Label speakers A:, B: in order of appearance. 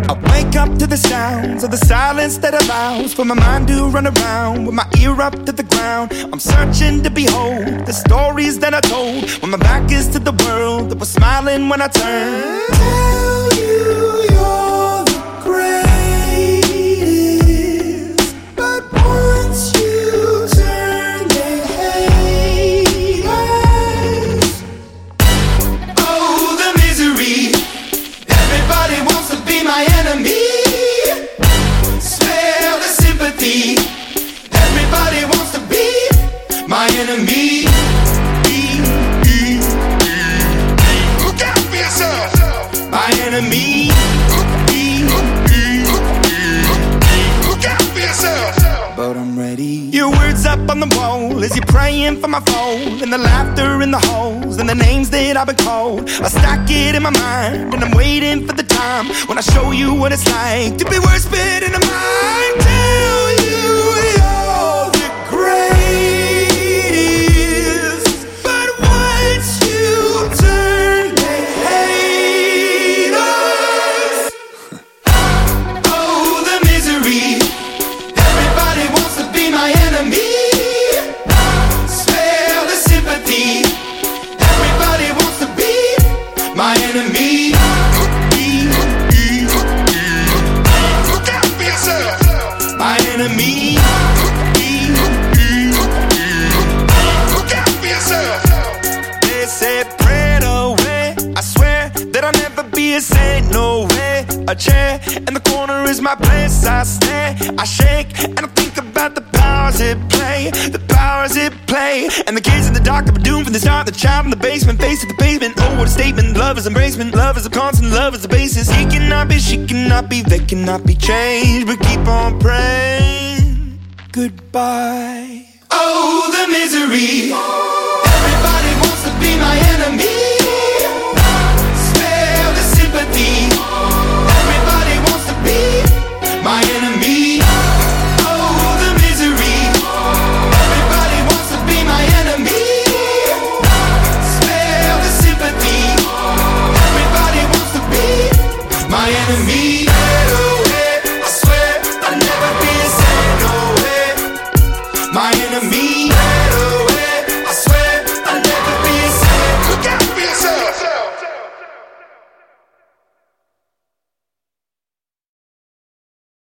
A: I wake up to the sounds of the silence that allows for my mind to run around with my ear up to the ground. I'm searching to behold the stories that I told when my back is to the world that was smiling when I turned. Tell you you're the greatest, but once you turn they hate us. Oh, the misery. Everybody wants to be my enemy. Smell the sympathy. Everybody wants to be my enemy. Look out for yourself. My enemy. Look out for yourself. But I'm ready. Your words up on the wall as you're praying for my phone, and the laughter in the holes and the names that I've been called. I stack it in my mind and I'm waiting for the time when I show you what it's like to be worse fit in a mind. Tell you you're the greatest, but once you turn they hate us. Oh, the misery. Everybody wants to be my enemy. Smell the sympathy. Everybody wants to be my enemy. Look out for yourself. My enemy. Look out for yourself. They say pray away. I swear that I'll never be a saint. No way. A chair in the corner is my place. I stare, I shake, and I think about the powers at play. The powers at play. And the kids in the dark that were doomed from the start. The child in the basement, face to the pavement. Oh, what a statement. Love is embracement. Love is a constant. Love is the basis. He cannot be, she cannot be, they cannot be changed. But keep on praying. Goodbye.